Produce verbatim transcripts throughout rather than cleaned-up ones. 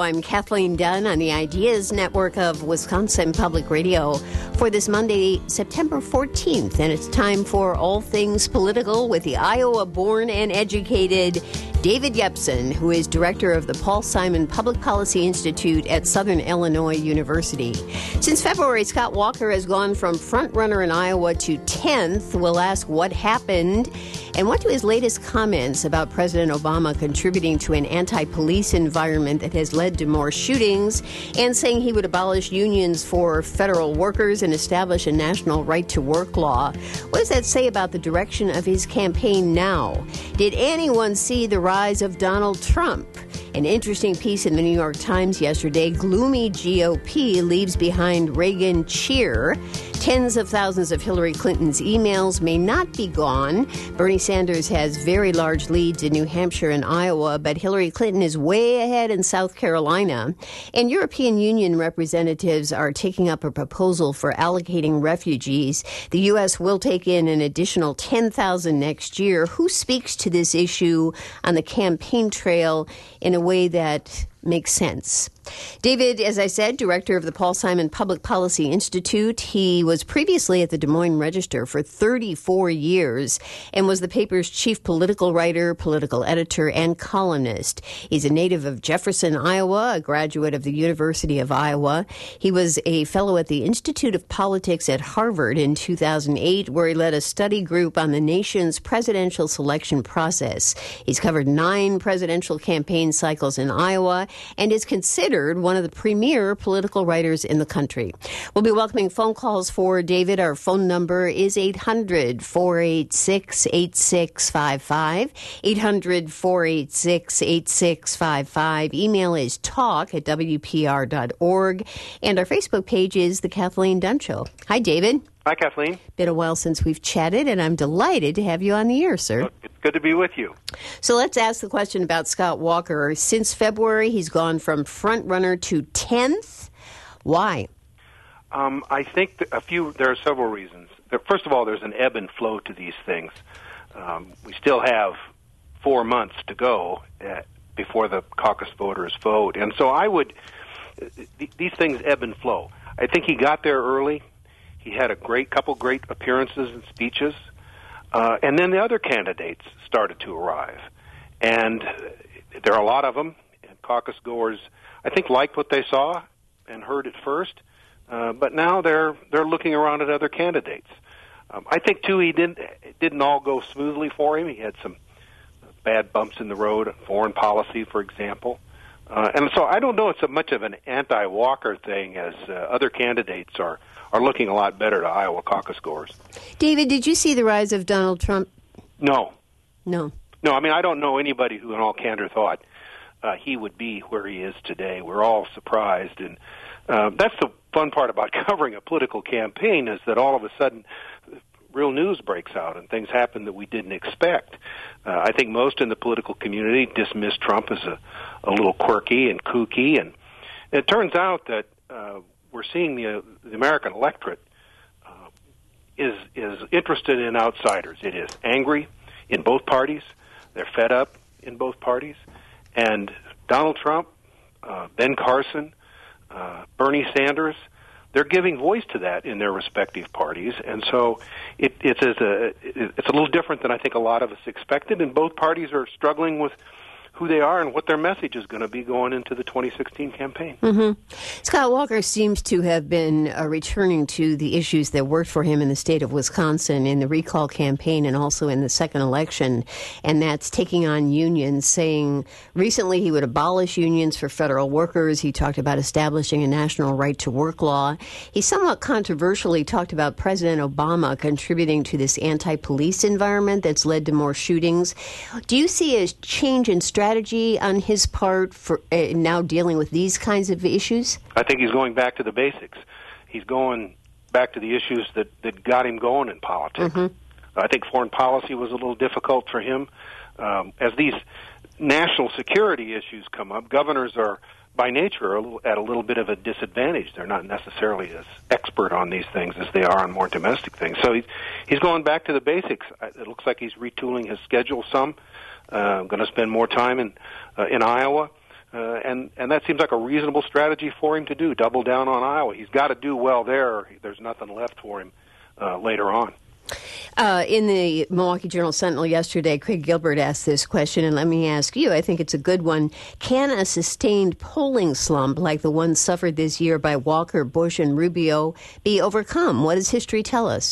I'm Kathleen Dunn on the Ideas Network of Wisconsin Public Radio for this Monday, September fourteenth. And it's time for All Things Political with the Iowa-born and educated David Yepsen, who is director of the Paul Simon Public Policy Institute at Southern Illinois University. Since February, Scott Walker has gone from frontrunner in Iowa to tenth. We'll ask what happened and what to his latest comments about President Obama contributing to an anti-police environment that has led to more shootings and saying he would abolish unions for federal workers and establish a national right-to-work law. What does that say about the direction of his campaign now? Did anyone see the rise of Donald Trump? An interesting piece in the New York Times yesterday, gloomy G O P leaves behind Reagan cheer. Tens of thousands of Hillary Clinton's emails may not be gone. Bernie Sanders has very large leads in New Hampshire and Iowa, but Hillary Clinton is way ahead in South Carolina. And European Union representatives are taking up a proposal for allocating refugees. The U S will take in an additional ten thousand next year. Who speaks to this issue on the campaign trail in a way that makes sense? David, as I said, director of the Paul Simon Public Policy Institute. He was previously at the Des Moines Register for thirty-four years and was the paper's chief political writer, political editor, and columnist. He's a native of Jefferson, Iowa, a graduate of the University of Iowa. He was a fellow at the Institute of Politics at Harvard in two thousand eight, where he led a study group on the nation's presidential selection process. He's covered nine presidential campaign cycles in Iowa and is considered one of the premier political writers in the country. We'll be welcoming phone calls for David. Our phone number is eight hundred, four eight six, eight six five five, eight hundred, four eight six, eight six five five. Email is talk at w p r dot org, and our Facebook page is The Kathleen Dunn Show. Hi, David. Hi, Kathleen. Been a while since we've chatted, and I'm delighted to have you on the air, sir. It's good to be with you. So let's ask the question about Scott Walker. Since February, he's gone from front runner to tenth. Why? Um, I think that a few. There are several reasons. First of all, there's an ebb and flow to these things. Um, we still have four months to go at, before the caucus voters vote, and so I would. Th- these things ebb and flow. I think he got there early. He had a great couple great appearances and speeches, uh, and then the other candidates started to arrive, and there are a lot of them. And caucus goers, I think, liked what they saw and heard at first, uh, but now they're they're looking around at other candidates. Um, I think too he didn't it didn't all go smoothly for him. He had some bad bumps in the road, foreign policy, for example. Uh, and so I don't know it's so much of an anti-Walker thing as uh, other candidates are, are looking a lot better to Iowa caucus goers. David, did you see the rise of Donald Trump? No. No. No, I mean, I don't know anybody who in all candor thought uh, he would be where he is today. We're all surprised. And uh, that's the fun part about covering a political campaign is that all of a sudden real news breaks out and things happen that we didn't expect. Uh, I think most in the political community dismissed Trump as a, a little quirky and kooky, and it turns out that uh, we're seeing the, uh, the American electorate uh, is is interested in outsiders. It is angry in both parties. They're fed up in both parties, and Donald Trump, uh, Ben Carson, uh, Bernie Sanders, they're giving voice to that in their respective parties, and so it, it's as a it's a little different than I think a lot of us expected. And both parties are struggling with who they are and what their message is going to be going into the twenty sixteen campaign. Mm-hmm. Scott Walker seems to have been uh, returning to the issues that worked for him in the state of Wisconsin in the recall campaign and also in the second election, and that's taking on unions, saying recently he would abolish unions for federal workers. He talked about establishing a national right-to-work law. He somewhat controversially talked about President Obama contributing to this anti-police environment that's led to more shootings. Do you see a change in strategy strategy on his part for uh, now dealing with these kinds of issues? I think he's going back to the basics. He's going back to the issues that, that got him going in politics. Mm-hmm. I think foreign policy was a little difficult for him. Um, as these national security issues come up, governors are, by nature, a little, at a little bit of a disadvantage. They're not necessarily as expert on these things as they are on more domestic things. So he's, he's going back to the basics. It looks like he's retooling his schedule some. Uh, going to spend more time in uh, in Iowa. Uh, and, and that seems like a reasonable strategy for him to do, double down on Iowa. He's got to do well there. There's nothing left for him uh, later on. Uh, in the Milwaukee Journal-Sentinel yesterday, Craig Gilbert asked this question, and let me ask you, I think it's a good one. Can a sustained polling slump like the one suffered this year by Walker, Bush, and Rubio be overcome? What does history tell us?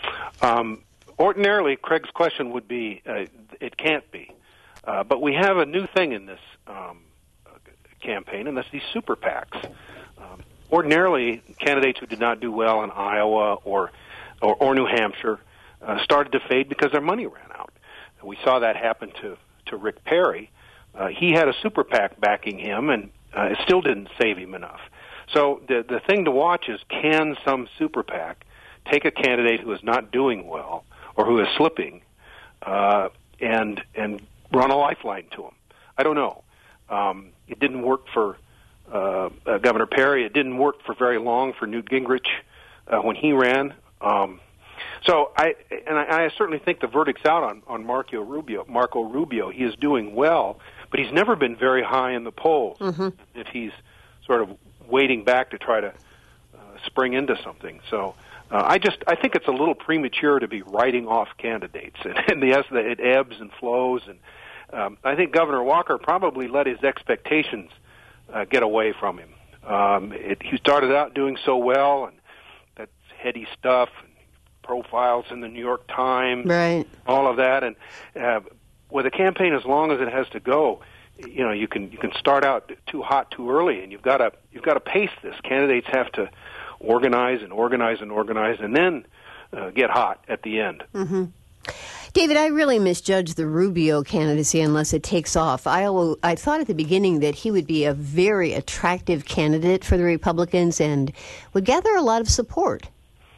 Um, ordinarily, Craig's question would be, uh, it can't be. Uh, but we have a new thing in this um, campaign, and that's these super PACs. Um, ordinarily, candidates who did not do well in Iowa or or, or New Hampshire uh, started to fade because their money ran out. We saw that happen to, to Rick Perry. Uh, he had a super PAC backing him, and uh, it still didn't save him enough. So the the thing to watch is, can some super PAC take a candidate who is not doing well or who is slipping uh, and and run a lifeline to him? I don't know. Um, it didn't work for uh, uh, Governor Perry. It didn't work for very long for Newt Gingrich uh, when he ran. Um, so I and I, I certainly think the verdict's out on on Marco Rubio. Marco Rubio, he is doing well, but he's never been very high in the polls. Mm-hmm. If he's sort of waiting back to try to uh, spring into something, so uh, I just I think it's a little premature to be writing off candidates, and, and the it ebbs and flows, and um, I think Governor Walker probably let his expectations uh, get away from him. Um, it, he started out doing so well, and that's heady stuff, and profiles in the New York Times, right. all of that, and uh, with a campaign as long as it has to go, you know, you can you can start out too hot too early, and you've got to you've got to pace this. Candidates have to organize and organize and organize, and then uh, get hot at the end. Mm-hmm. David, I really misjudged the Rubio candidacy unless it takes off. I, I thought at the beginning that he would be a very attractive candidate for the Republicans and would gather a lot of support.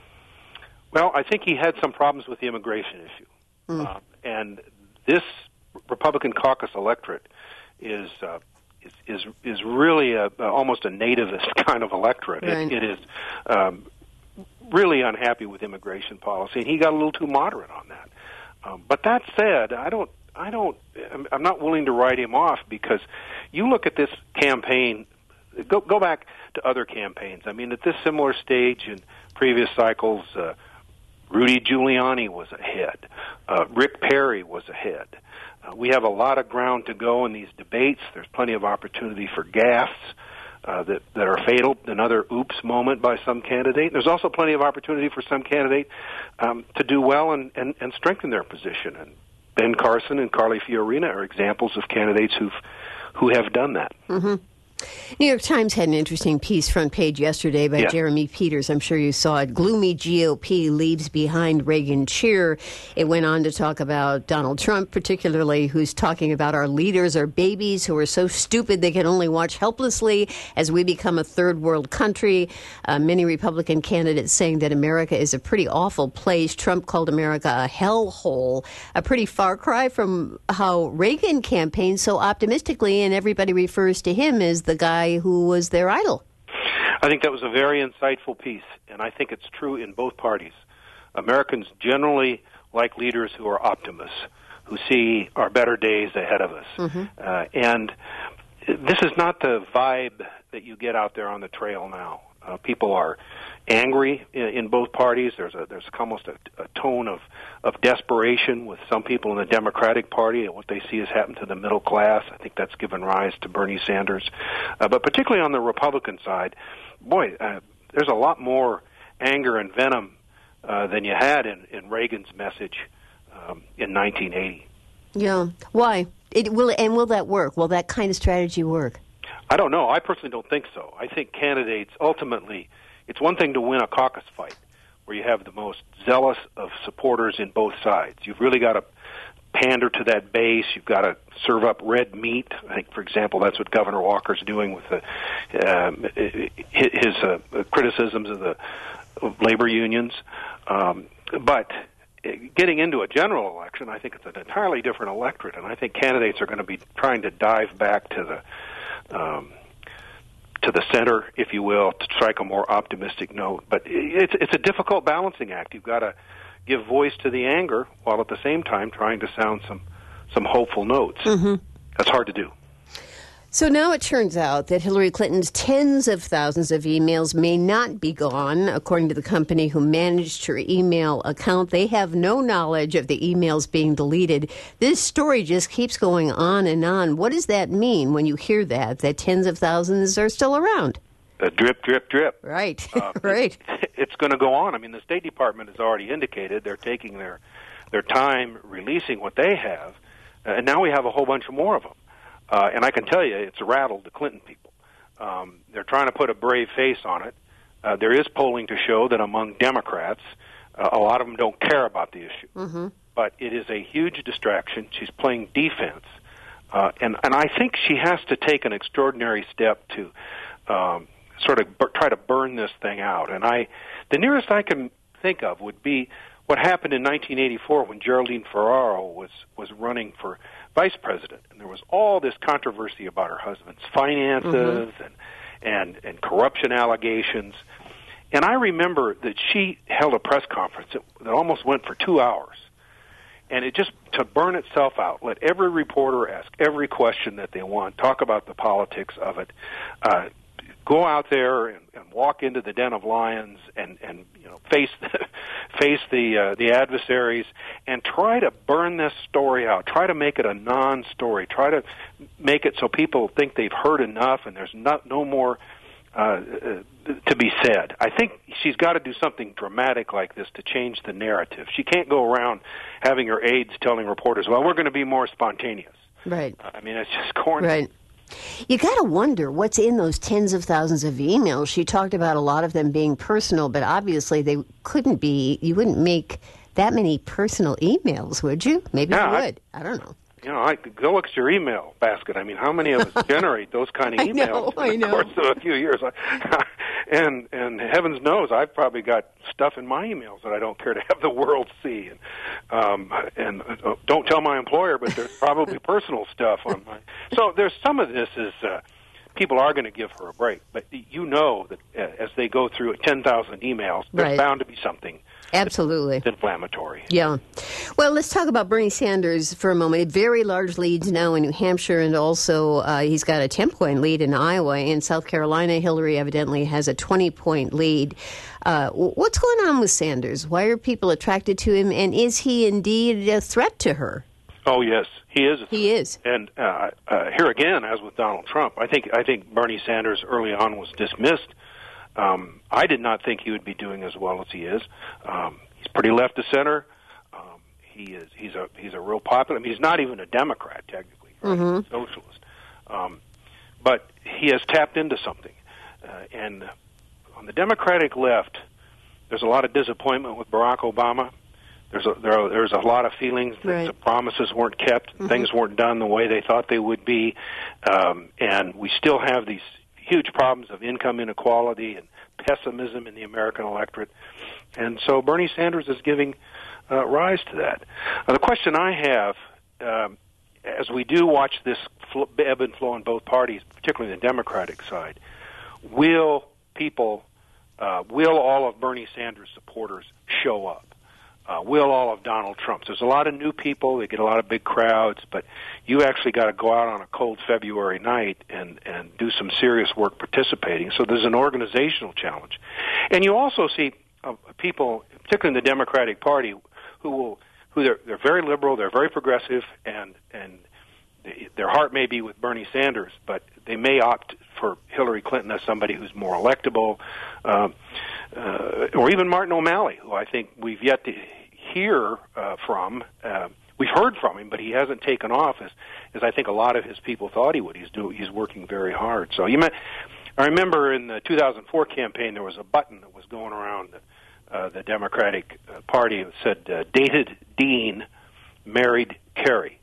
Well, I think he had some problems with the immigration issue. Mm. Uh, and this Republican caucus electorate is uh, is, is is really a, a, almost a nativist kind of electorate. Right. It, it is um, really unhappy with immigration policy, and he got a little too moderate on that. Um, but that said, I don't, I don't, I'm not willing to write him off, because you look at this campaign. Go go back to other campaigns. I mean, at this similar stage in previous cycles, uh, Rudy Giuliani was ahead. Uh, Rick Perry was ahead. Uh, we have a lot of ground to go in these debates. There's plenty of opportunity for gaffes uh, that, that are fatal, another oops moment by some candidate. There's also plenty of opportunity for some candidate um, to do well and, and, and strengthen their position. And Ben Carson and Carly Fiorina are examples of candidates who've, who have done that. Mm-hmm. New York Times had an interesting piece front page yesterday by yeah. Jeremy Peters. I'm sure you saw it. Gloomy G O P leaves behind Reagan cheer. It went on to talk about Donald Trump, particularly, who's talking about our leaders are babies who are so stupid they can only watch helplessly as we become a third world country. Uh, many Republican candidates saying that America is a pretty awful place. Trump called America a hellhole, a pretty far cry from how Reagan campaigned so optimistically, and everybody refers to him as the guy who was their idol. I think that was a very insightful piece, and I think it's true in both parties. Americans generally like leaders who are optimists, who see our better days ahead of us. Mm-hmm. Uh, and this is not the vibe that you get out there on the trail now. Uh, people are angry in, in both parties. There's a there's almost a, a tone of, of desperation with some people in the Democratic Party at what they see has happened to the middle class. I think that's given rise to Bernie Sanders. Uh, but particularly on the Republican side, boy, uh, there's a lot more anger and venom uh, than you had in, in Reagan's message um, in nineteen eighty. Yeah. Why? It will, and will that work? Will that kind of strategy work? I don't know. I personally don't think so. I think candidates, ultimately, it's one thing to win a caucus fight where you have the most zealous of supporters in both sides. You've really got to pander to that base. You've got to serve up red meat. I think, for example, that's what Governor Walker's doing with the, um, his uh, criticisms of the of labor unions. Um, but getting into a general election, I think it's an entirely different electorate, and I think candidates are going to be trying to dive back to the Um, to the center, if you will, to strike a more optimistic note. But it's it's a difficult balancing act. You've got to give voice to the anger while at the same time trying to sound some some hopeful notes. Mm-hmm. That's hard to do. So now it turns out that Hillary Clinton's tens of thousands of emails may not be gone. According to the company who managed her email account, they have no knowledge of the emails being deleted. This story just keeps going on and on. What does that mean when you hear that, that tens of thousands are still around? Uh, drip, drip, drip. Right, uh, right. It, it's going to go on. I mean, the State Department has already indicated they're taking their, their time releasing what they have, uh, and now we have a whole bunch of more of them. Uh, and I can tell you, it's rattled the Clinton people. Um, they're trying to put a brave face on it. Uh, there is polling to show that among Democrats, uh, a lot of them don't care about the issue. Mm-hmm. But it is a huge distraction. She's playing defense. Uh, and, and I think she has to take an extraordinary step to um, sort of bur- try to burn this thing out. And I, the nearest I can think of would be what happened in nineteen eighty-four when Geraldine Ferraro was, was running for vice president, and there was all this controversy about her husband's finances mm-hmm. and, and and corruption allegations. And I remember that she held a press conference that, that almost went for two hours, and it just to burn itself out. Let every reporter ask every question that they want, talk about the politics of it, uh, go out there and, and walk into the den of lions and, and you know face the, face the uh, the adversaries and try to burn this story out. Try to make it a non-story. Try to make it so people think they've heard enough and there's not no more uh, uh, to be said. I think she's got to do something dramatic like this to change the narrative. She can't go around having her aides telling reporters, "Well, we're going to be more spontaneous." Right. Uh, I mean, it's just corny. Right. You got to wonder what's in those tens of thousands of emails. She talked about a lot of them being personal, but obviously they couldn't be. You wouldn't make that many personal emails, would you? Maybe yeah, you would. I, I don't know. You know, I go look at your email basket. I mean, how many of us generate those kind of emails I know, in the I know. course of a few years? and and heavens knows, I've probably got stuff in my emails that I don't care to have the world see. And um, and uh, don't tell my employer, but there's probably personal stuff on my. So there's some of this is uh, people are going to give her a break, but you know that uh, as they go through ten thousand emails, there's right. bound to be something. Absolutely. It's inflammatory. Yeah. Well, let's talk about Bernie Sanders for a moment. Very large leads now in New Hampshire, and also uh, he's got a ten-point lead in Iowa. In South Carolina, Hillary evidently has a twenty-point lead. Uh, what's going on with Sanders? Why are people attracted to him, and is he indeed a threat to her? Oh, yes, he is. He is. And uh, uh, here again, as with Donald Trump, I think I think Bernie Sanders early on was dismissed. Um, I did not think he would be doing as well as he is. Um, he's pretty left of center. Um, he is. He's a. He's a real popular. I mean, he's not even a Democrat technically. Right? Mm-hmm. He's a socialist. Um, but he has tapped into something. Uh, and on the Democratic left, there's a lot of disappointment with Barack Obama. There's a, there are, there's a lot of feelings that right. the promises weren't kept, mm-hmm. things weren't done the way they thought they would be, um, and we still have these huge problems of income inequality and pessimism in the American electorate. And so Bernie Sanders is giving uh, rise to that. Uh, the question I have, um, as we do watch this fl- ebb and flow in both parties, particularly the Democratic side, will people, uh, will all of Bernie Sanders' supporters show up? Uh, will all of Donald Trump's? There's a lot of new people. They get a lot of big crowds, but you actually got to go out on a cold February night and, and do some serious work participating. So there's an organizational challenge. And you also see uh, people, particularly in the Democratic Party, who will who they're, they're very liberal, they're very progressive, and and they, their heart may be with Bernie Sanders, but they may opt for Hillary Clinton as somebody who's more electable, uh, uh, or even Martin O'Malley, who I think we've yet to hear uh, from. Uh, we've heard from him, but he hasn't taken off as, as I think a lot of his people thought he would. He's do, he's working very hard. So you may, I remember in the two thousand four campaign there was a button that was going around the, uh, the Democratic Party that said uh, "Dated Dean, married Kerry,"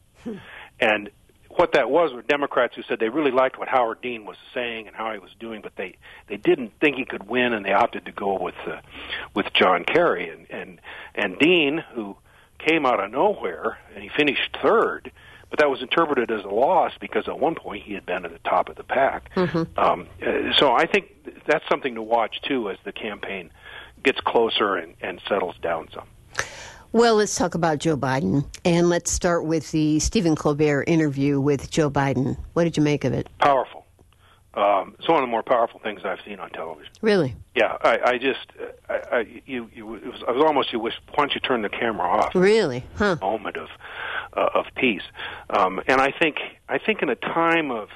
and what that was were Democrats who said they really liked what Howard Dean was saying and how he was doing, but they, they didn't think he could win, and they opted to go with uh, with John Kerry. And, and and Dean, who came out of nowhere, and he finished third, but that was interpreted as a loss because at one point he had been at the top of the pack. Mm-hmm. Um, uh, so I think that's something to watch, too, as the campaign gets closer and, and settles down some. Well, let's talk about Joe Biden. And let's start with the Stephen Colbert interview with Joe Biden. What did you make of it? Powerful. Um, it's one of the more powerful things I've seen on television. Really? Yeah, I, I just, I, I, you, you, it was, I was almost, you wish, why don't you turn the camera off? Really? Huh. Moment of, uh, of peace. Um, and I think, I think in a time of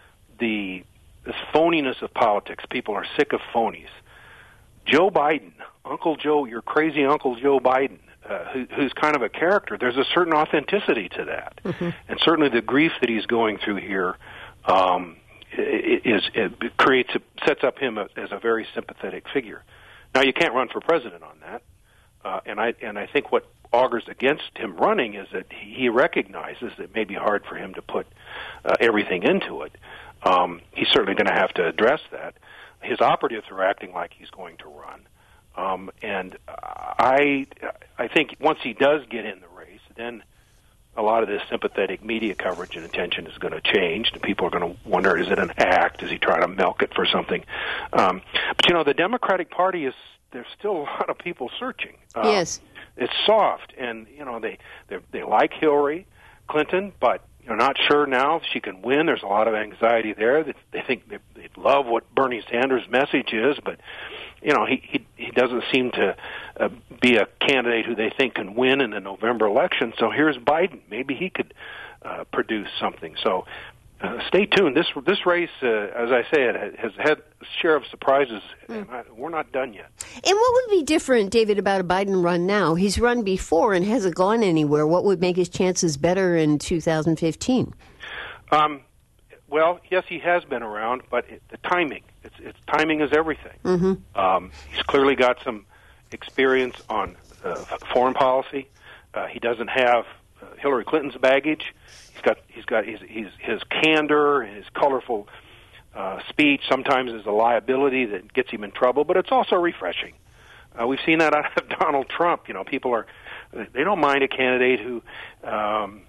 the this phoniness of politics, people are sick of phonies. Joe Biden, Uncle Joe, your crazy Uncle Joe Biden, uh, who, who's kind of a character, there's a certain authenticity to that. Mm-hmm. And certainly the grief that he's going through here, um, is it creates sets up him as a very sympathetic figure. Now you can't run for president on that, uh, and I and I think what augurs against him running is that he recognizes that it may be hard for him to put uh, everything into it. Um, he's certainly going to have to address that. His operatives are acting like he's going to run, um, and I I think once he does get in the race, then a lot of this sympathetic media coverage and attention is going to change, and people are going to wonder, is it an act? Is he trying to milk it for something? Um, but, you know, the Democratic Party is, there's still a lot of people searching. Uh, yes. It's soft, and, you know, they they like Hillary Clinton, but you're not sure now if she can win. There's a lot of anxiety there. They, they think they, they love what Bernie Sanders' message is, but, you know, he, he, he doesn't seem to uh, be a candidate who they think can win in the November election. So here's Biden. Maybe he could uh, produce something. So uh, stay tuned. This this race, uh, as I say, it has had a share of surprises, mm. and I, we're not done yet. And what would be different, David, about a Biden run now? He's run before and hasn't gone anywhere. What would make his chances better in two thousand fifteen? Um, well, yes, he has been around, but it, the timing. It's, it's timing is everything. Mm-hmm. Um, he's clearly got some experience on uh, foreign policy. Uh, he doesn't have uh, Hillary Clinton's baggage. He's got he's got his his, his candor, his colorful uh, speech. Sometimes is a liability that gets him in trouble, but it's also refreshing. Uh, we've seen that out of Donald Trump. You know, people are they don't mind a candidate who um,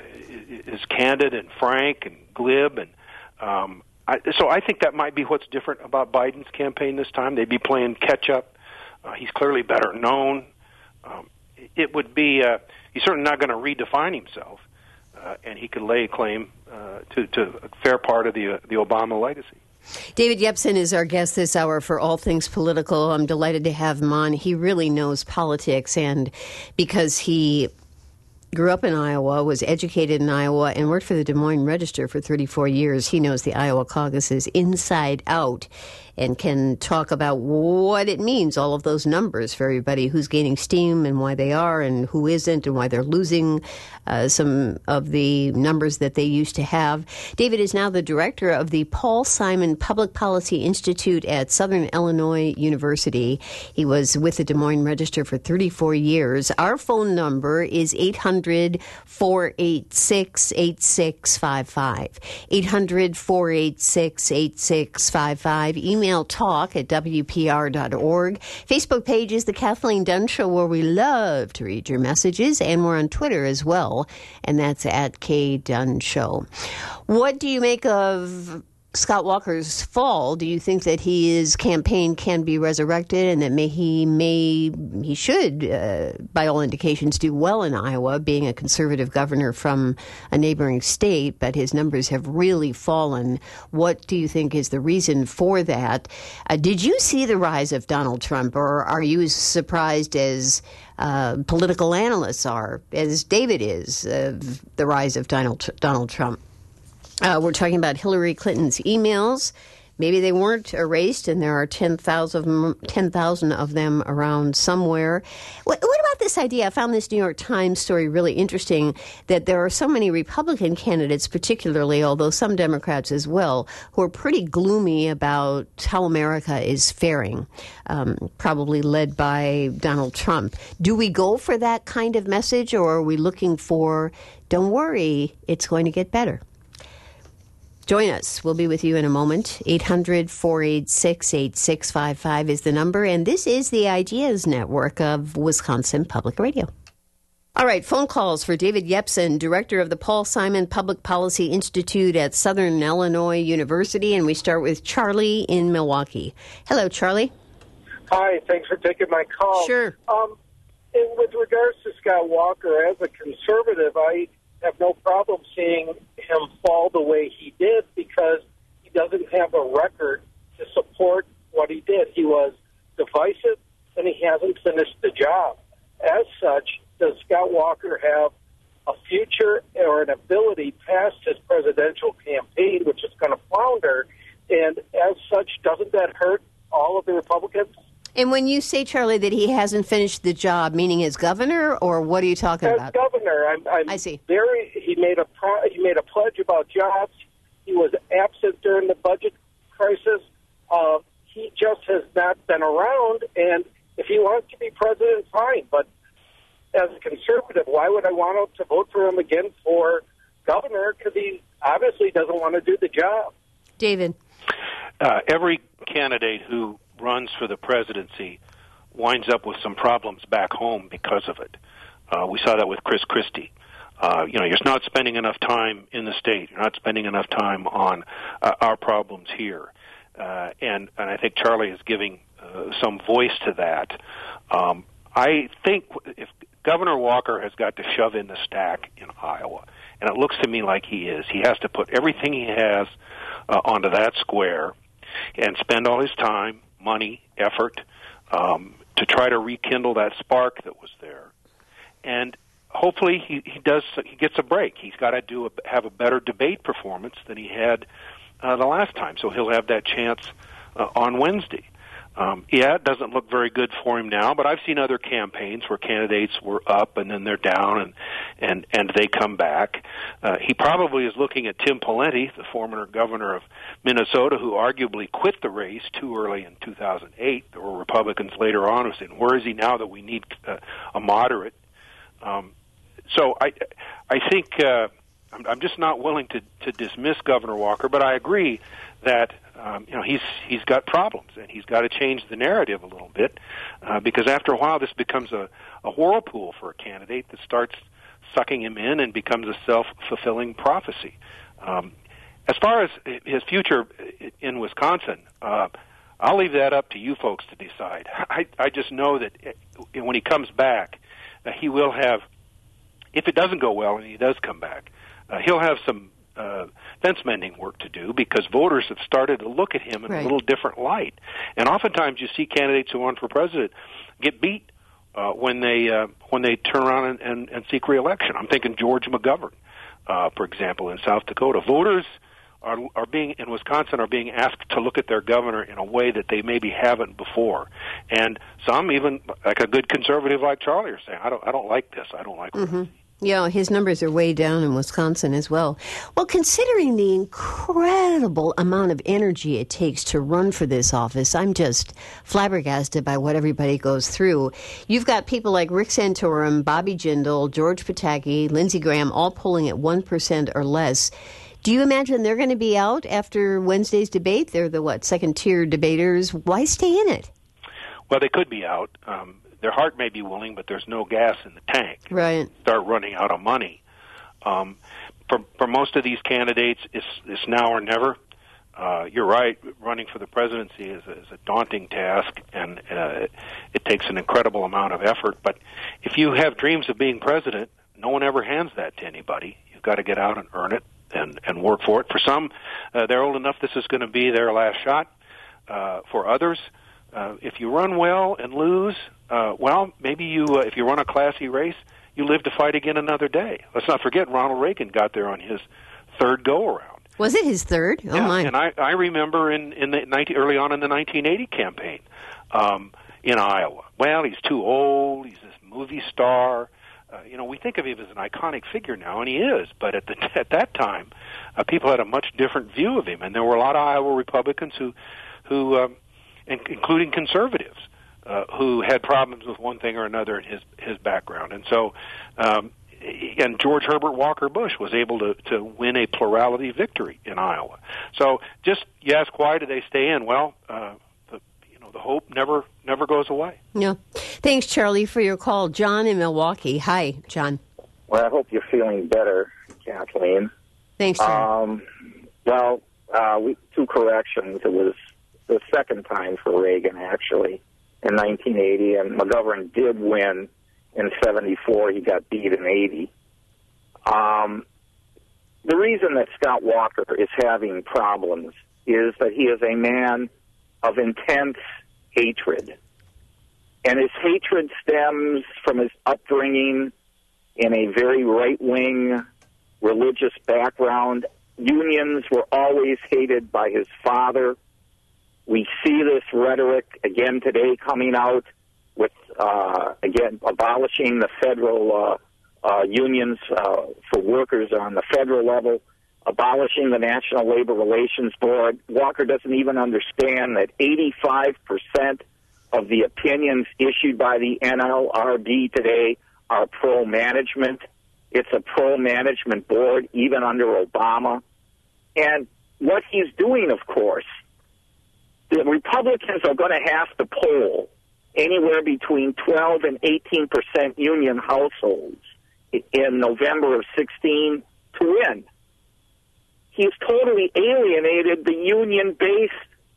is candid and frank and glib and. Um, I, so I think that might be what's different about Biden's campaign this time. They'd be playing catch-up. Uh, he's clearly better known. Um, it would be, uh, he's certainly not going to redefine himself, uh, and he could lay claim uh, to, to a fair part of the, uh, the Obama legacy. David Yepsen is our guest this hour for All Things Political. I'm delighted to have him on. He really knows politics, and because he grew up in Iowa, was educated in Iowa, and worked for the Des Moines Register for thirty-four years. He knows the Iowa caucuses inside out and can talk about what it means, all of those numbers for everybody, who's gaining steam and why they are and who isn't and why they're losing uh, some of the numbers that they used to have. David is now the director of the Paul Simon Public Policy Institute at Southern Illinois University. He was with the Des Moines Register for thirty-four years. Our phone number is eight hundred, four eight six, eight six five five. eight hundred, four eight six, eight six five five. Email talk at W P R dot org. Facebook page is The Kathleen Dunn Show, where we love to read your messages, and we're on Twitter as well, and that's at K Dunn Show. What do you make of Scott Walker's fall? Do you think that his campaign can be resurrected, and that may he may he should, uh, by all indications, do well in Iowa, being a conservative governor from a neighboring state, but his numbers have really fallen? What do you think is the reason for that? Uh, did you see the rise of Donald Trump, or are you as surprised as uh, political analysts are, as David is, of the rise of Donald Donald Trump? Uh, we're talking about Hillary Clinton's emails. Maybe they weren't erased, and there are ten thousand ten thousand of them around somewhere. What, what about this idea? I found this New York Times story really interesting, that there are so many Republican candidates, particularly, although some Democrats as well, who are pretty gloomy about how America is faring, um, probably led by Donald Trump. Do we go for that kind of message, or are we looking for, don't worry, it's going to get better? Join us. We'll be with you in a moment. eight hundred, four eight six, eight six five five is the number, and this is the Ideas Network of Wisconsin Public Radio. All right, phone calls for David Yepsen, director of the Paul Simon Public Policy Institute at Southern Illinois University, and we start with Charlie in Milwaukee. Hello, Charlie. Hi, thanks for taking my call. Sure. Um, and with regards to Scott Walker, as a conservative, I have no problem seeing him fall the way he did because he doesn't have a record to support what he did. He was divisive, and he hasn't finished the job. As such, does Scott Walker have a future or an ability past his presidential campaign, which is going to flounder? And as such, doesn't that hurt all of the Republicans? And when you say, Charlie, that he hasn't finished the job, meaning as governor, or what are you talking as about? As governor, I'm, I'm I see. Very. He made a pro, he made a pledge about jobs. He was absent during the budget crisis. Uh, he just has not been around. And if he wants to be president, fine. But as a conservative, why would I want to vote for him again for governor? Because he obviously doesn't want to do the job. David, uh, every candidate who runs for the presidency winds up with some problems back home because of it. Uh, we saw that with Chris Christie. Uh, you know, you're not spending enough time in the state. You're not spending enough time on uh, our problems here. Uh, and, and I think Charlie is giving uh, some voice to that. Um, I think if Governor Walker has got to shove in the stack in Iowa, and it looks to me like he is, he has to put everything he has uh, onto that square and spend all his time, money, effort um, to try to rekindle that spark that was there. And hopefully he, he does. He gets a break. He's got to do a, have a better debate performance than he had uh, the last time. So he'll have that chance uh, on Wednesday. Um, yeah, it doesn't look very good for him now, but I've seen other campaigns where candidates were up and then they're down and and, and they come back. Uh, he probably is looking at Tim Pawlenty, the former governor of Minnesota, who arguably quit the race too early in two thousand eight. There were Republicans later on who said, where is he now that we need uh, a moderate? Um, so I I think uh, I'm, I'm just not willing to, to dismiss Governor Walker, but I agree that um, you know he's he's got problems and he's got to change the narrative a little bit uh, because after a while this becomes a, a whirlpool for a candidate that starts sucking him in and becomes a self-fulfilling prophecy. Um, as far as his future in Wisconsin, uh, I'll leave that up to you folks to decide. I, I just know that when he comes back, uh, he will have, if it doesn't go well and he does come back, uh, he'll have some uh, fence mending work to do because voters have started to look at him in right. a little different light. And oftentimes you see candidates who run for president get beat uh, when they uh, when they turn around and, and, and seek re-election. I'm thinking George McGovern, uh, for example, in South Dakota. Voters are are being in Wisconsin are being asked to look at their governor in a way that they maybe haven't before, and some even like a good conservative like Charlie are saying, I don't I don't like this. I don't like what mm-hmm. I see. Yeah, his numbers are way down in Wisconsin as well. Well, considering the incredible amount of energy it takes to run for this office, I'm just flabbergasted by what everybody goes through. You've got people like Rick Santorum, Bobby Jindal, George Pataki, Lindsey Graham, all polling at one percent or less. Do you imagine they're going to be out after Wednesday's debate? They're the, what, second-tier debaters. Why stay in it? Well, they could be out. Um, their heart may be willing, but there's no gas in the tank. Right. Start running out of money. Um, for, for most of these candidates, it's, it's now or never. Uh, you're right. Running for the presidency is a, is a daunting task, and uh, it, it takes an incredible amount of effort. But if you have dreams of being president, no one ever hands that to anybody. You've got to get out and earn it and, and work for it. For some, uh, they're old enough this is going to be their last shot. Uh, for others, uh, if you run well and lose, uh, well, maybe you, uh, if you run a classy race, you live to fight again another day. Let's not forget Ronald Reagan got there on his third go-around. Was it his third? Oh, yeah, my. And I, I remember in, in the nineteen, early on in the nineteen eighty campaign um, in Iowa. Well, he's too old. He's this movie star. Uh, you know, we think of him as an iconic figure now, and he is. But at the at that time, uh, people had a much different view of him, and there were a lot of Iowa Republicans who, who, um, in, including conservatives, uh, who had problems with one thing or another in his his background. And so, um, and George Herbert Walker Bush was able to to win a plurality victory in Iowa. So, just you ask why do they stay in? Well. Uh, The hope never never goes away. Yeah. Thanks, Charlie, for your call. John in Milwaukee. Hi, John. Well, I hope you're feeling better, Kathleen. Thanks, John. Um, well, uh, we, two corrections. It was the second time for Reagan, actually, in nineteen eighty, and McGovern did win in seventy-four. He got beat in eighty. Um, the reason that Scott Walker is having problems is that he is a man of intense hatred. And his hatred stems from his upbringing in a very right-wing religious background. Unions were always hated by his father. We see this rhetoric again today coming out with, uh, again, abolishing the federal uh, uh, unions uh, for workers on the federal level, abolishing the National Labor Relations Board. Walker doesn't even understand that eighty-five percent of the opinions issued by the N L R B today are pro-management. It's a pro-management board, even under Obama. And what he's doing, of course, the Republicans are going to have to poll anywhere between twelve and eighteen percent union households in November of sixteen to win. He's totally alienated the union base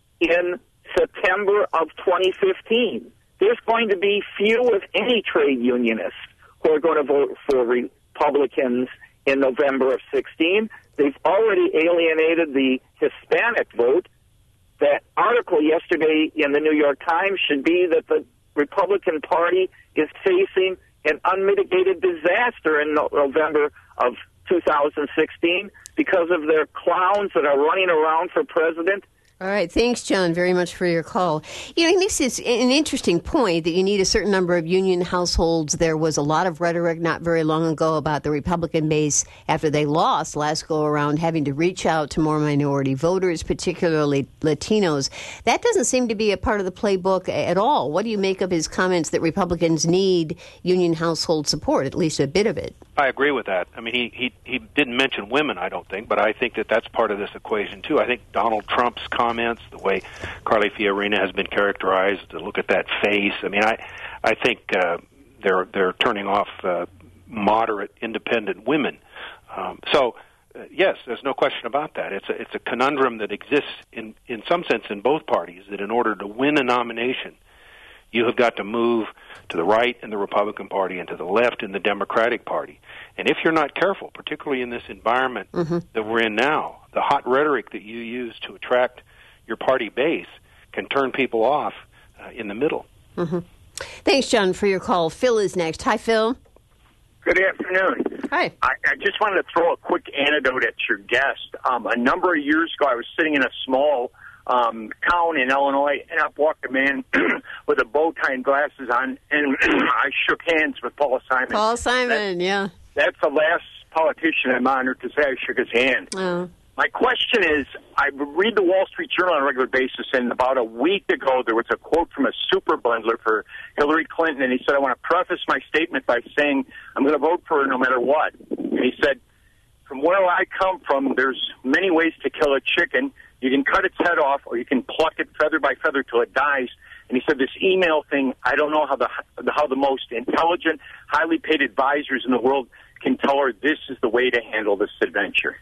in September of twenty fifteen. There's going to be few, if any, trade unionists who are going to vote for Republicans in November of sixteen. They've already alienated the Hispanic vote. That article yesterday in the New York Times should be that the Republican Party is facing an unmitigated disaster in no- November of two thousand sixteen because of their clowns that are running around for president. All right. Thanks, John, very much for your call. You know, this is an interesting point that you need a certain number of union households. There was a lot of rhetoric not very long ago about the Republican base after they lost last go around having to reach out to more minority voters, particularly Latinos. That doesn't seem to be a part of the playbook at all. What do you make of his comments that Republicans need union household support, at least a bit of it? I agree with that. I mean, he, he, he didn't mention women, I don't think, but I think that that's part of this equation, too. I think Donald Trump's comments, the way Carly Fiorina has been characterized, to look at that face, I mean, I I think uh, they're they're turning off uh, moderate, independent women. Um, so, uh, yes, there's no question about that. It's a, it's a conundrum that exists in, in some sense in both parties, that in order to win a nomination, you have got to move to the right in the Republican Party and to the left in the Democratic Party. And if you're not careful, particularly in this environment mm-hmm. that we're in now, the hot rhetoric that you use to attract your party base can turn people off uh, in the middle. Mm-hmm. Thanks, John, for your call. Phil is next. Hi, Phil. Good afternoon. Hi. I, I just wanted to throw a quick anecdote at your guest. Um, a number of years ago, I was sitting in a small um, town in Illinois, and up walked a man with a bow tie and glasses on, and I shook hands with Paul Simon. Paul Simon, that, yeah. That's the last politician I'm honored to say I shook his hand. Oh. My question is, I read the Wall Street Journal on a regular basis, and about a week ago there was a quote from a super bundler for Hillary Clinton, and he said, I want to preface my statement by saying I'm going to vote for her no matter what. And he said, from where I come from, there's many ways to kill a chicken. You can cut its head off, or you can pluck it feather by feather till it dies. And he said, this email thing, I don't know how the how the most intelligent, highly paid advisors in the world can tell her this is the way to handle this adventure.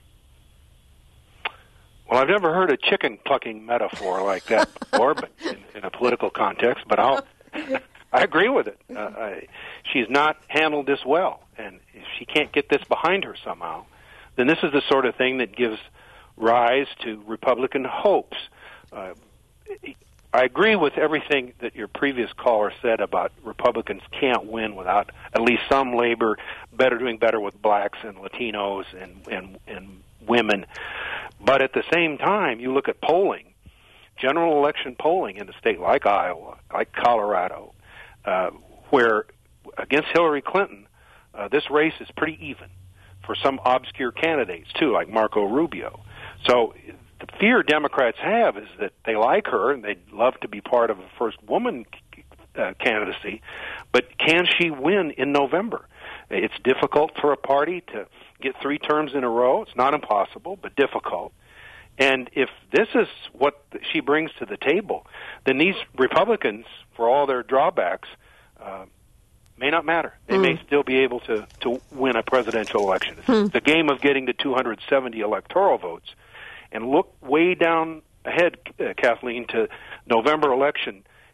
Well, I've never heard a chicken plucking metaphor like that before, but in, in a political context. But I'll, I agree with it. Uh, I, she's not handled this well, and if she can't get this behind her somehow, then this is the sort of thing that gives rise to Republican hopes. Uh, I agree with everything that your previous caller said about Republicans can't win without at least some labor, better doing better with blacks and Latinos and and, and women. But at the same time, you look at polling, general election polling in a state like Iowa, like Colorado, uh, where against Hillary Clinton, uh, this race is pretty even for some obscure candidates, too, like Marco Rubio. So the fear Democrats have is that they like her and they'd love to be part of a first woman uh, candidacy, but can she win in November? It's difficult for a party to get three terms in a row. It's not impossible, but difficult. And if this is what she brings to the table, then these Republicans, for all their drawbacks, uh, may not matter. They mm. may still be able to, to win a presidential election. It's mm. the game of getting to two hundred seventy electoral votes. And look way down ahead, uh, Kathleen, to November election.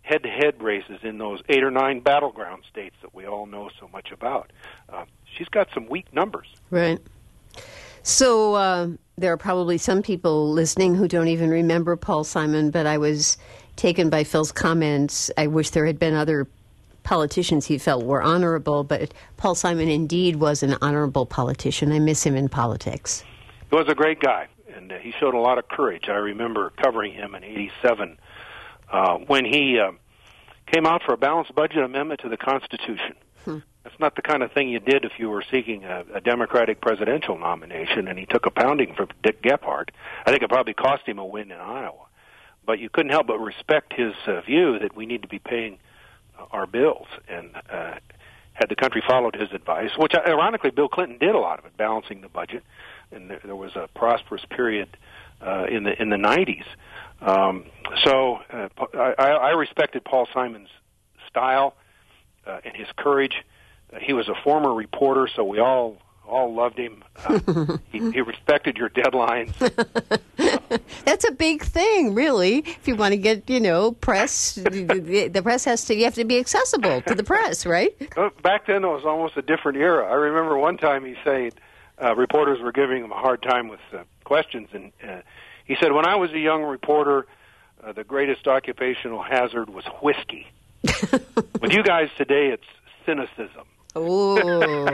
head-to-head races in those eight or nine battleground states that we all know so much about. Uh, she's got some weak numbers. Right. So uh, there are probably some people listening who don't even remember Paul Simon, but I was taken by Phil's comments. I wish there had been other politicians he felt were honorable, but Paul Simon indeed was an honorable politician. I miss him in politics. He was a great guy, and uh, he showed a lot of courage. I remember covering him in eighty-seven uh, when he uh, came out for a balanced budget amendment to the Constitution. Hmm. That's not the kind of thing you did if you were seeking a, a Democratic presidential nomination, and he took a pounding for Dick Gephardt. I think it probably cost him a win in Iowa. But you couldn't help but respect his uh, view that we need to be paying our bills, and uh, had the country followed his advice, which ironically Bill Clinton did a lot of it, balancing the budget, and there, there was a prosperous period uh, in the in the nineties. Um, so uh, I, I respected Paul Simon's style uh, and his courage. Uh, he was a former reporter, so we all all loved him. Uh, he, he respected your deadlines. That's a big thing, really. If you want to get, you know, press, the, the press has to, you have to be accessible to the press, right? Back then, it was almost a different era. I remember one time he said, uh, reporters were giving him a hard time with uh, questions, and uh, he said, when I was a young reporter, uh, the greatest occupational hazard was whiskey. With you guys today, it's cynicism. Oh,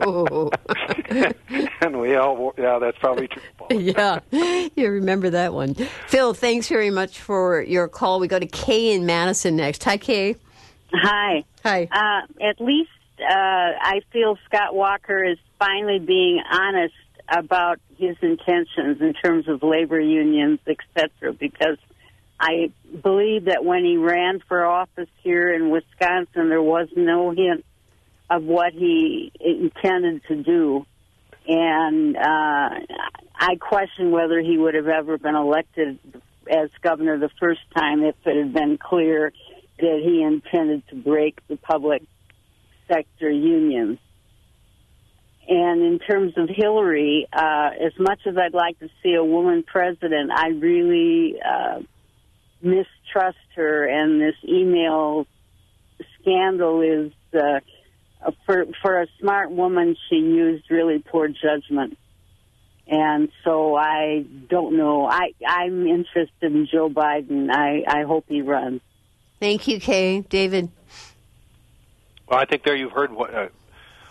and we all, yeah, that's probably true. Yeah, you remember that one. Phil, thanks very much for your call. We go to Kay in Madison next. Hi, Kay. Hi. Hi. Uh, at least uh, I feel Scott Walker is finally being honest about his intentions in terms of labor unions, et cetera, because I believe that when he ran for office here in Wisconsin, there was no hint of what he intended to do. And uh, I question whether he would have ever been elected as governor the first time if it had been clear that he intended to break the public sector unions. And in terms of Hillary, uh, as much as I'd like to see a woman president, I really uh, mistrust her, and this email scandal is... Uh, For for a smart woman, she used really poor judgment. And so I don't know. I, I'm interested in Joe Biden. I, I hope he runs. Thank you, Kay. David? Well, I think there you've heard what, uh,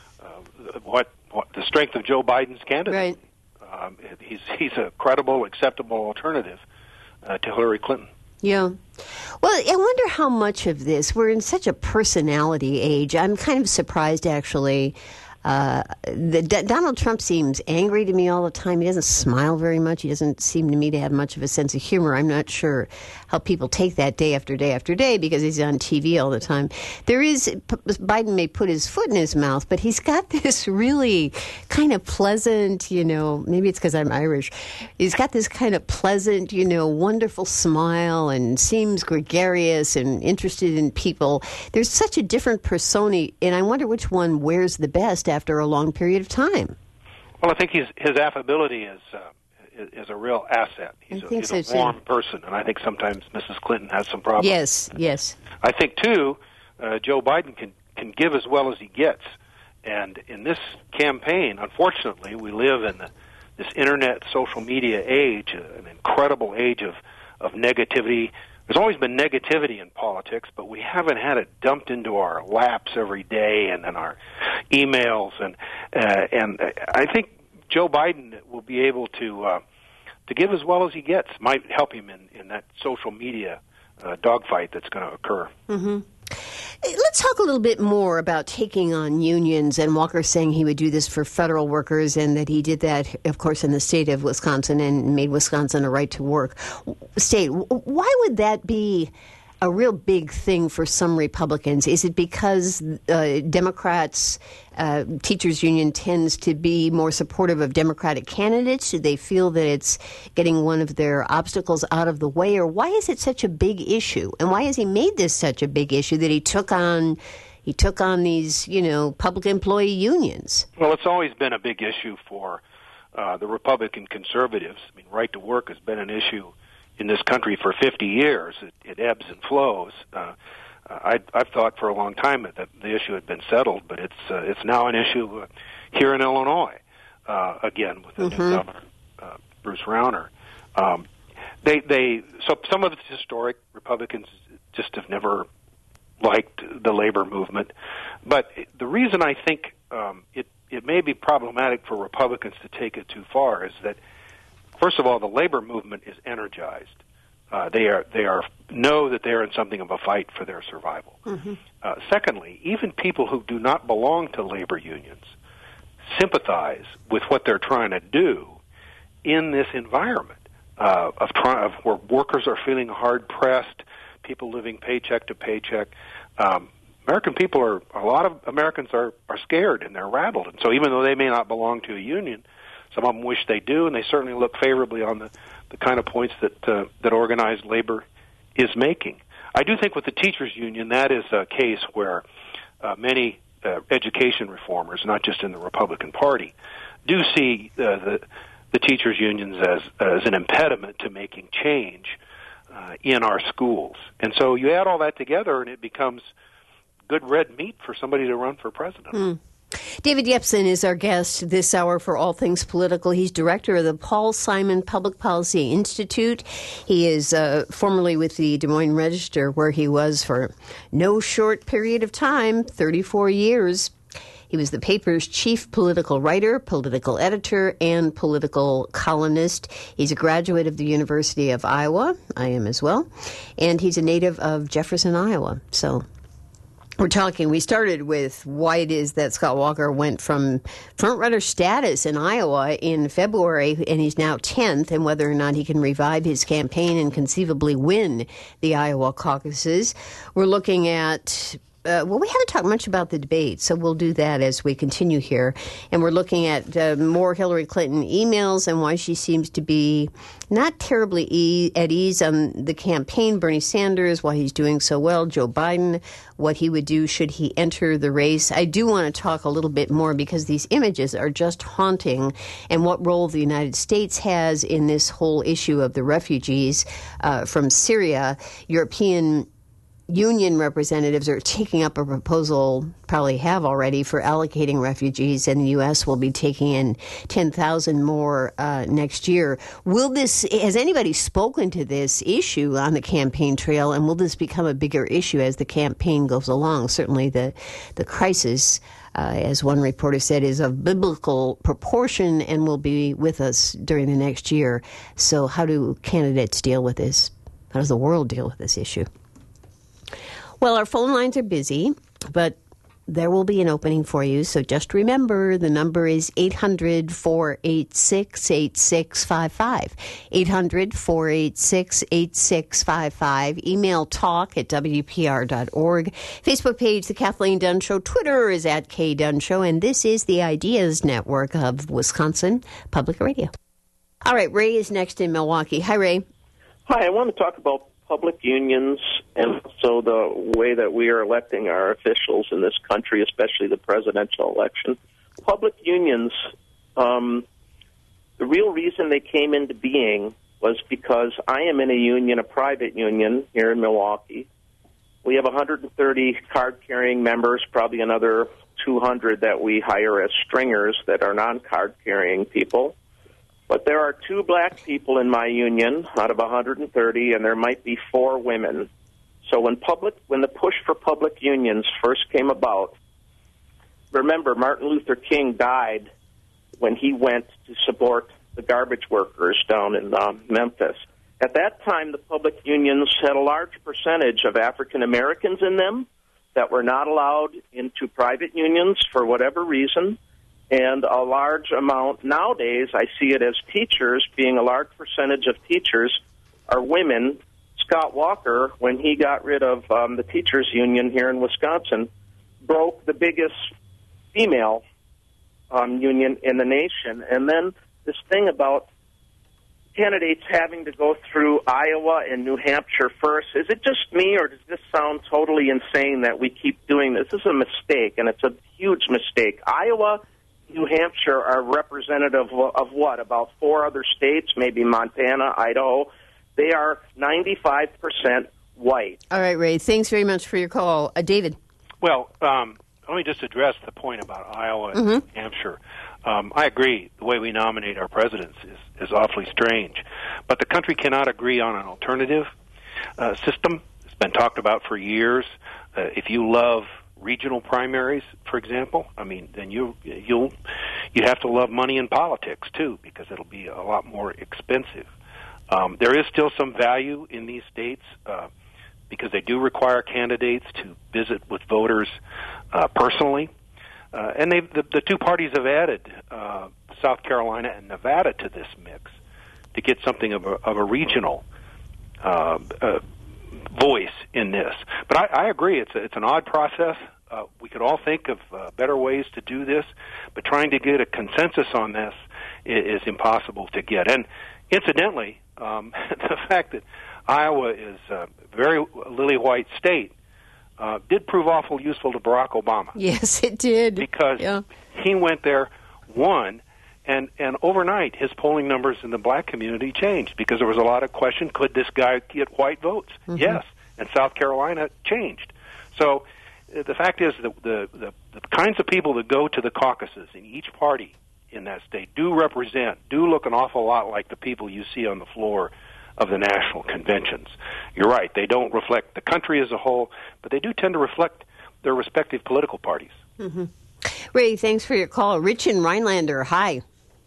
uh, what, what the strength of Joe Biden's candidate. Right. Um, he's, he's a credible, acceptable alternative uh, to Hillary Clinton. Yeah. Well, I wonder how much of this, we're in such a personality age. I'm kind of surprised, actually. Uh, the, D- Donald Trump seems angry to me all the time. He doesn't smile very much. He doesn't seem to me to have much of a sense of humor. I'm not sure how people take that day after day after day because he's on T V all the time. There is, Biden may put his foot in his mouth, but he's got this really kind of pleasant, you know, maybe it's because I'm Irish. He's got this kind of pleasant, you know, wonderful smile and seems gregarious and interested in people. There's such a different persona, and I wonder which one wears the best after a long period of time. Well, I think his his affability is uh, is, is a real asset. He's, I a, think he's so, a warm too. person, and I think sometimes Missus Clinton has some problems. Yes, yes. I think too, uh, Joe Biden can can give as well as he gets, and in this campaign, unfortunately, we live in the, this internet, social media age, uh, an incredible age of of negativity. There's always been negativity in politics, but we haven't had it dumped into our laps every day and in our emails. And uh, and I think Joe Biden will be able to uh, to give as well as he gets. Might help him in, in that social media uh, dogfight that's going to occur. Mm-hmm. Let's talk a little bit more about taking on unions, and Walker saying he would do this for federal workers and that he did that, of course, in the state of Wisconsin and made Wisconsin a right to work state. Why would that be a real big thing for some Republicans? Is it because uh, Democrats, uh, teachers union tends to be more supportive of Democratic candidates? Do they feel that it's getting one of their obstacles out of the way? Or why is it such a big issue? And why has he made this such a big issue that he took on he took on these, you know, public employee unions? Well, it's always been a big issue for uh, the Republican conservatives. I mean, right to work has been an issue in this country for fifty years. It, it ebbs and flows. Uh, I, I've thought for a long time that the issue had been settled, but it's uh, it's now an issue uh, here in Illinois, uh, again, with the mm-hmm. new governor, uh, Bruce Rauner. Um, they, they, so some of it's historic. Republicans just have never liked the labor movement. But the reason I think um, it, it may be problematic for Republicans to take it too far is that, first of all, the labor movement is energized. Uh, they are they are know that they are in something of a fight for their survival. Mm-hmm. Uh, secondly, even people who do not belong to labor unions sympathize with what they're trying to do in this environment uh, of, try, of where workers are feeling hard pressed, people living paycheck to paycheck. Um, American people are a lot of Americans are are scared and they're rattled, and so even though they may not belong to a union, some of them wish they do, and they certainly look favorably on the the kind of points that uh, that organized labor is making. I do think with the teachers' union, that is a case where uh, many uh, education reformers, not just in the Republican Party, do see uh, the the teachers' unions as as an impediment to making change uh, in our schools. And so you add all that together, and it becomes good red meat for somebody to run for president. Mm. David Yepsen is our guest this hour for All Things Political. He's director of the Paul Simon Public Policy Institute. He is uh, formerly with the Des Moines Register, where he was for no short period of time, thirty-four years. He was the paper's chief political writer, political editor, and political columnist. He's a graduate of the University of Iowa. I am as well. And he's a native of Jefferson, Iowa. So we're talking, we started with why it is that Scott Walker went from front-runner status in Iowa in February, and he's now tenth, and whether or not he can revive his campaign and conceivably win the Iowa caucuses. We're looking at Uh, well, we haven't talked much about the debate, so we'll do that as we continue here. And we're looking at uh, more Hillary Clinton emails and why she seems to be not terribly e- at ease on the campaign. Bernie Sanders, why he's doing so well. Joe Biden, what he would do should he enter the race. I do want to talk a little bit more because these images are just haunting, and what role the United States has in this whole issue of the refugees uh, from Syria. European Union representatives are taking up a proposal, probably have already, for allocating refugees, and the U S will be taking in ten thousand more uh, next year. Will this, has anybody spoken to this issue on the campaign trail, and will this become a bigger issue as the campaign goes along? Certainly the, the crisis, uh, as one reporter said, is of biblical proportion and will be with us during the next year. So how do candidates deal with this? How does the world deal with this issue? Well, our phone lines are busy, but there will be an opening for you. So just remember, the number is eight hundred, four eight six, eight six five five. eight hundred, four eight six, eight six five five. Email talk at W P R dot org. Facebook page, The Kathleen Dunn Show. Twitter is at K Dunn Show. And this is the Ideas Network of Wisconsin Public Radio. All right, Ray is next in Milwaukee. Hi, Ray. Hi, I want to talk about public unions and also the way that we are electing our officials in this country, especially the presidential election. Public unions, um, the real reason they came into being was because I am in a union, a private union here in Milwaukee. We have one hundred thirty card-carrying members, probably another two hundred that we hire as stringers that are non-card-carrying people. But there are two black people in my union out of one hundred thirty, and there might be four women. So when public, when the push for public unions first came about, remember Martin Luther King died when he went to support the garbage workers down in uh, Memphis. At that time, the public unions had a large percentage of African Americans in them that were not allowed into private unions for whatever reason. And a large amount, nowadays, I see it as teachers, being a large percentage of teachers are women. Scott Walker, when he got rid of um, the teachers' union here in Wisconsin, broke the biggest female um, union in the nation. And then this thing about candidates having to go through Iowa and New Hampshire first, is it just me, or does this sound totally insane that we keep doing this? This is a mistake, and it's a huge mistake. Iowa, New Hampshire are representative of what? About four other states, maybe Montana, Idaho. They are ninety-five percent white. All right, Ray, thanks very much for your call. Uh, David? Well, um, let me just address the point about Iowa and mm-hmm. Hampshire. Um, I agree. The way we nominate our presidents is, is awfully strange. But the country cannot agree on an alternative uh, system. It's been talked about for years. Uh, if you love regional primaries, for example, I mean, then you you'll you have to love money in politics too, because it'll be a lot more expensive. Um, there is still some value in these states uh, because they do require candidates to visit with voters uh, personally, uh, and they the, the two parties have added uh, South Carolina and Nevada to this mix to get something of a, of a regional uh, uh, voice in this. But I, I agree, it's a, it's an odd process. Uh, we could all think of uh, better ways to do this, but trying to get a consensus on this is, is impossible to get. And incidentally, um, the fact that Iowa is a very lily-white state uh, did prove awful useful to Barack Obama. Yes, it did. Because yeah. he went there, won, and, and overnight his polling numbers in the black community changed because there was a lot of question, could this guy get white votes? Mm-hmm. Yes, and South Carolina changed. So uh, the fact is that the, the, the kinds of people that go to the caucuses in each party in that state do represent, do look an awful lot like the people you see on the floor of the national conventions. You're right, they don't reflect the country as a whole, but they do tend to reflect their respective political parties. Mm-hmm. Ray, thanks for your call. Rich in Rhinelander, hi.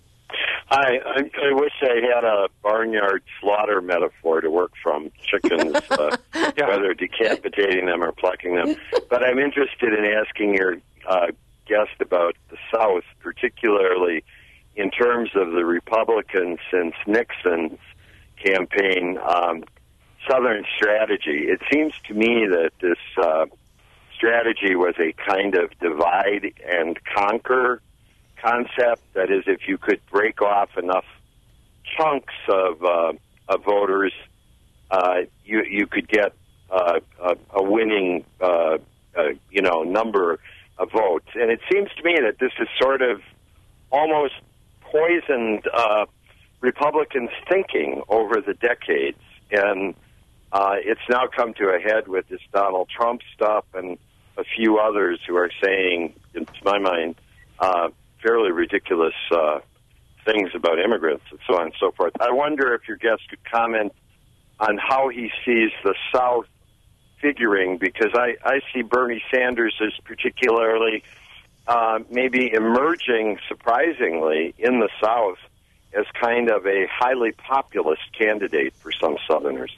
Hi, I, I wish I had a barnyard slaughter metaphor to work from, chickens, uh, yeah. whether decapitating them or plucking them. But I'm interested in asking your uh, guest about the South, particularly in terms of the Republicans since Nixon's campaign um, Southern strategy. It seems to me that this uh, strategy was a kind of divide and conquer concept. That is, if you could break off enough chunks of, uh, of voters, uh, you you could get uh, a, a winning, uh, uh, you know, number of votes. And it seems to me that this is sort of almost poisoned uh, Republicans' thinking over the decades, and uh, it's now come to a head with this Donald Trump stuff and a few others who are saying, to my mind, uh, fairly ridiculous uh, things about immigrants and so on and so forth. I wonder if your guest could comment on how he sees the South figuring, because I, I see Bernie Sanders as particularly uh, maybe emerging, surprisingly, in the South as kind of a highly populist candidate for some Southerners.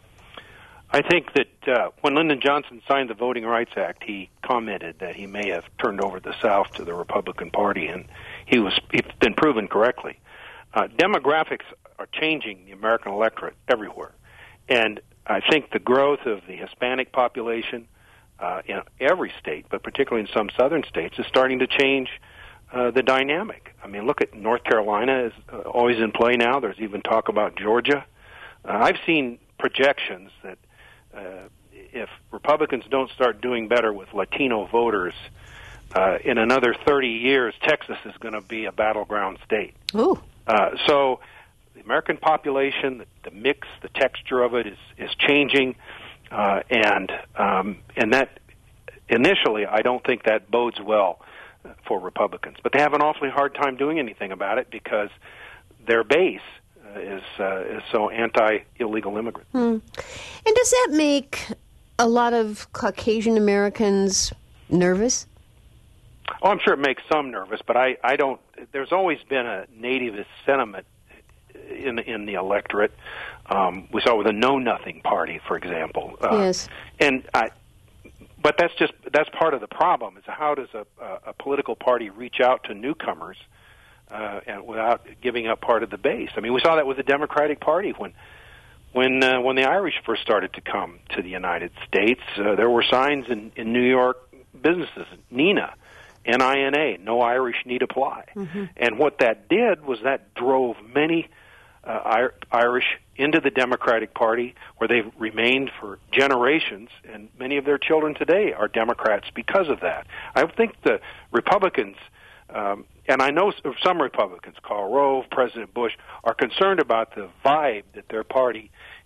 I think that uh, when Lyndon Johnson signed the Voting Rights Act, he commented that he may have turned over the South to the Republican Party, and he was he's been proven correctly. Uh, demographics are changing the American electorate everywhere, and I think the growth of the Hispanic population uh, in every state, but particularly in some southern states, is starting to change uh, the dynamic. I mean, look at North Carolina is uh, always in play now. There's even talk about Georgia. Uh, I've seen projections that Uh, if Republicans don't start doing better with Latino voters, uh, in another thirty years, Texas is going to be a battleground state. Ooh. Uh, so the American population, the, the mix, the texture of it is, is changing, uh, and um, and that initially, I don't think that bodes well for Republicans. But they have an awfully hard time doing anything about it because their base is uh, is so anti-illegal immigrant. Hmm. And does that make a lot of Caucasian Americans nervous? Oh, I'm sure it makes some nervous, but I, I don't. There's always been a nativist sentiment in in the electorate. Um, we saw with the Know Nothing Party, for example. Uh, yes. And I, but that's just that's part of the problem. Is how does a, a political party reach out to newcomers? Uh, and without giving up part of the base. I mean, we saw that with the Democratic Party when, when uh, when the Irish first started to come to the United States. Uh, there were signs in, in New York businesses, NINA, N I N A, no Irish need apply. Mm-hmm. And what that did was that drove many uh, Irish into the Democratic Party, where they've remained for generations, and many of their children today are Democrats because of that. I think the Republicans. Um, and I know some Republicans, Karl Rove, President Bush, are concerned about the vibe that their party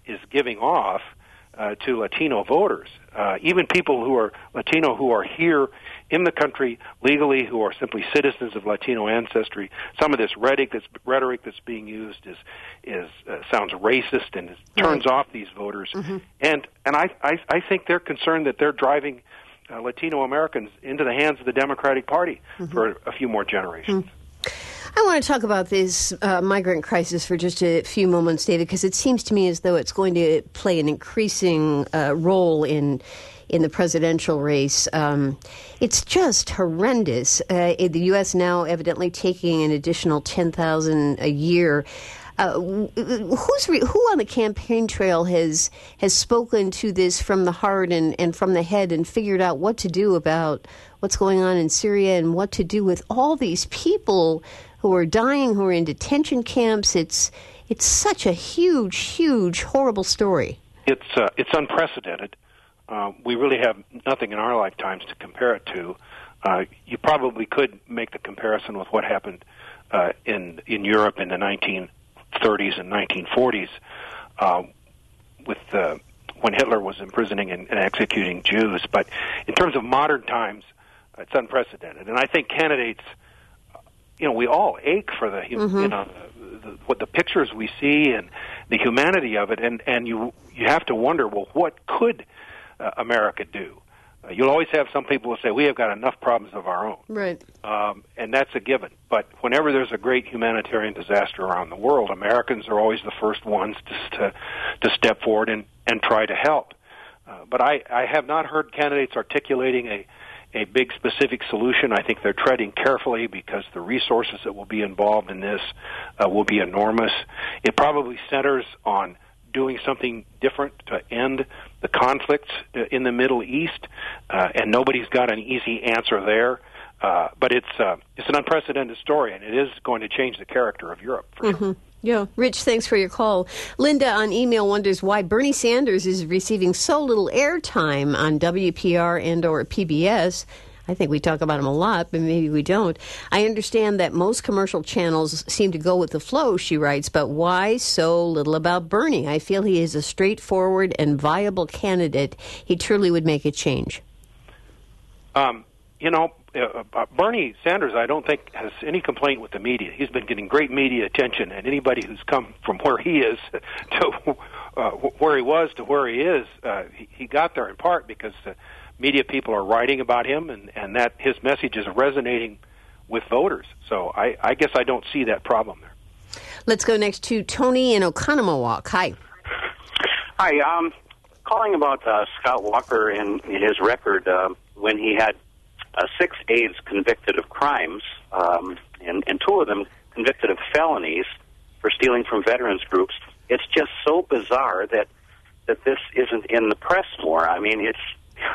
is giving off uh, to Latino voters, uh, even people who are Latino who are here in the country legally, who are simply citizens of Latino ancestry. Some of this rhetoric that's, rhetoric that's being used is is uh, sounds racist and is, turns right. off these voters. Mm-hmm. And and I, I I think they're concerned that they're driving uh, Latino Americans into the hands of the Democratic Party mm-hmm. for a few more generations. Mm-hmm. I want to talk about this uh, migrant crisis for just a few moments, David, because it seems to me as though it's going to play an increasing uh, role in in the presidential race. Um, it's just horrendous. Uh, the U S now evidently taking an additional ten thousand a year. Uh, who's re- who on the campaign trail has has spoken to this from the heart and, and from the head and figured out what to do about what's going on in Syria and what to do with all these people who are dying, who are in detention camps? It's it's such a huge, huge, horrible story. It's uh, it's unprecedented. Uh, we really have nothing in our lifetimes to compare it to. Uh, you probably could make the comparison with what happened uh, in in Europe in the nineteen thirties and nineteen forties, uh, with uh, when Hitler was imprisoning and, and executing Jews. But in terms of modern times, it's unprecedented. And I think candidates, you know, we all ache for the, mm-hmm. you know, the, the, what the pictures we see and the humanity of it, and and you you have to wonder, well, what could uh, America do? Uh, you'll always have some people who say, we have got enough problems of our own. Right. Um, and that's a given. But whenever there's a great humanitarian disaster around the world, Americans are always the first ones to to, to step forward and, and try to help. Uh, but I, I have not heard candidates articulating a, a big specific solution. I think they're treading carefully because the resources that will be involved in this uh, will be enormous. It probably centers on doing something different to end the conflicts in the Middle East, uh, and nobody's got an easy answer there. Uh, but it's uh, it's an unprecedented story, and it is going to change the character of Europe, for mm-hmm. sure. Yeah. Rich, thanks for your call. Linda on email wonders why Bernie Sanders is receiving so little airtime on W P R and or P B S. I think we talk about him a lot, but maybe we don't. I understand that most commercial channels seem to go with the flow, she writes, but why so little about Bernie? I feel he is a straightforward and viable candidate. He truly would make a change. Um, you know, uh, uh, Bernie Sanders, I don't think, has any complaint with the media. He's been getting great media attention, and anybody who's come from where he is to uh, where he was to where he is, uh, he, he got there in part because uh, media people are writing about him, and, and that his message is resonating with voters. So I, I guess I don't see that problem there. Let's go next to Tony in Oconomowoc. Hi. Hi. Um, calling about uh, Scott Walker and his record uh, when he had uh, six aides convicted of crimes, um, and, and two of them convicted of felonies for stealing from veterans groups. It's just so bizarre that, that this isn't in the press more. I mean, it's...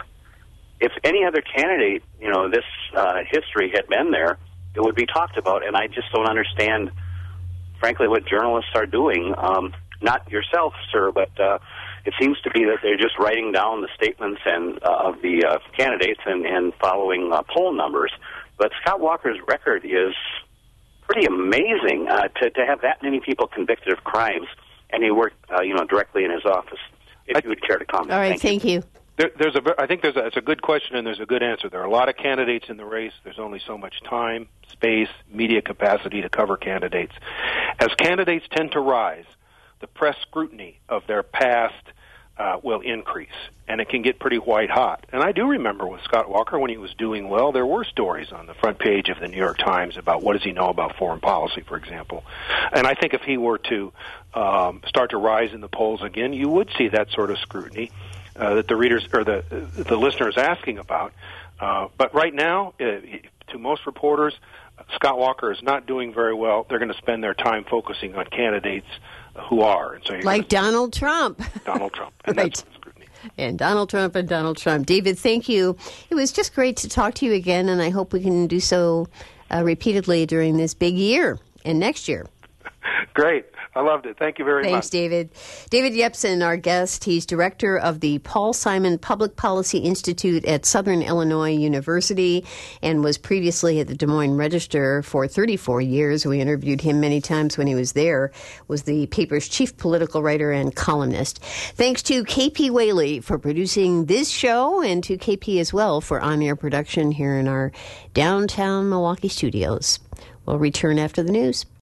If any other candidate, you know, this uh, history had been there, it would be talked about. And I just don't understand, frankly, what journalists are doing. Um, not yourself, sir, but uh, it seems to be that they're just writing down the statements and uh, of the uh, candidates and, and following uh, poll numbers. But Scott Walker's record is pretty amazing uh, to, to have that many people convicted of crimes, and he worked, uh, you know, directly in his office. If I, you would care to comment. All right, thank, thank you. you. There, there's a, I think there's a, it's a good question and there's a good answer. There are a lot of candidates in the race. There's only so much time, space, media capacity to cover candidates. As candidates tend to rise, the press scrutiny of their past uh, will increase, and it can get pretty white hot. And I do remember with Scott Walker, when he was doing well, there were stories on the front page of the New York Times about what does he know about foreign policy, for example. And I think if he were to um, start to rise in the polls again, you would see that sort of scrutiny Uh, that the readers or the the listener is asking about, uh, but right now, uh, to most reporters, Scott Walker is not doing very well. They're going to spend their time focusing on candidates who are, and so you're like Donald Trump. Donald Trump, and right. that's scrutiny. And Donald Trump and Donald Trump. David, thank you. It was just great to talk to you again, and I hope we can do so uh, repeatedly during this big year and next year. Great. I loved it. Thank you very Thanks, much. Thanks, David. David Yepsen, our guest. He's director of the Paul Simon Public Policy Institute at Southern Illinois University and was previously at the Des Moines Register for thirty-four years. We interviewed him many times when he was there, was the paper's chief political writer and columnist. Thanks to K P Whaley for producing this show and to K P as well for on-air production here in our downtown Milwaukee studios. We'll return after the news.